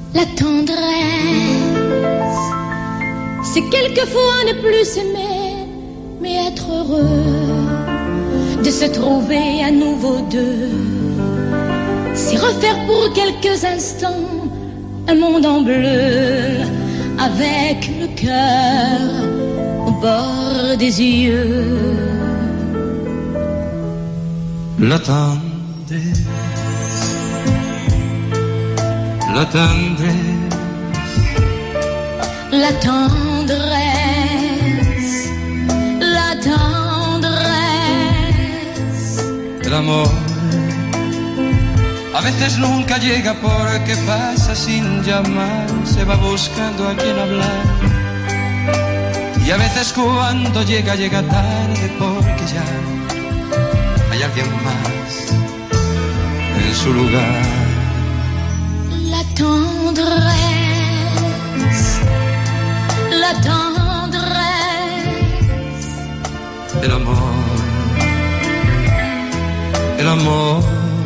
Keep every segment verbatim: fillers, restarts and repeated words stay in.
La tendresse, c'est quelquefois ne plus s'aimer, mais être heureux de se trouver à nouveau deux. C'est refaire pour quelques instants un monde en bleu, avec le cœur au bord des yeux. La tendresse, la tendresse, la tendresse, la tendresse, el amor. A veces nunca llega porque pasa sin llamar, se va buscando a quien hablar. Y a veces cuando llega, llega tarde porque ya hay alguien más en su lugar. La tendresse, la tendresse, el amor, el amor.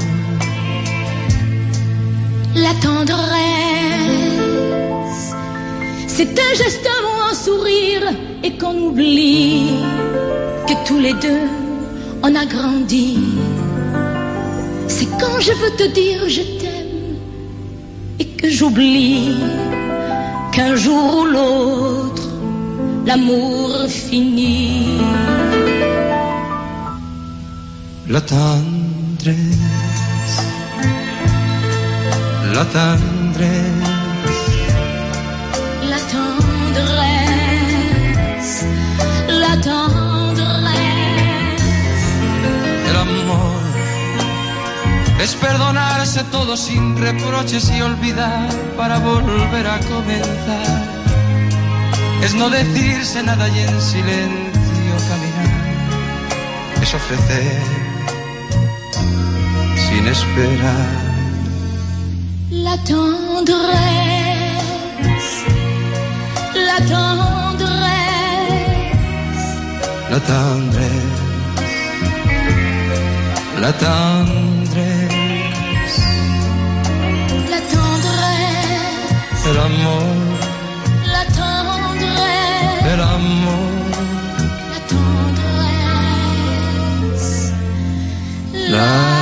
La tendresse, c'est un geste, un mot, un sourire, et qu'on oublie que tous les deux on a grandi. C'est quand je veux te dire je t'aime et que j'oublie qu'un jour ou l'autre l'amour finit. La tendresse, la tendresse, la tendresse, la tendresse, el amor es perdonarse todo sin reproches y olvidar para volver a comenzar. Es no decirse nada y en silencio caminar. Es ofrecer sin esperar. La tendresse, la tendresse, La tendresse, la tendresse, la tendresse, el amor, la tendresse, el amor, la tendresse, la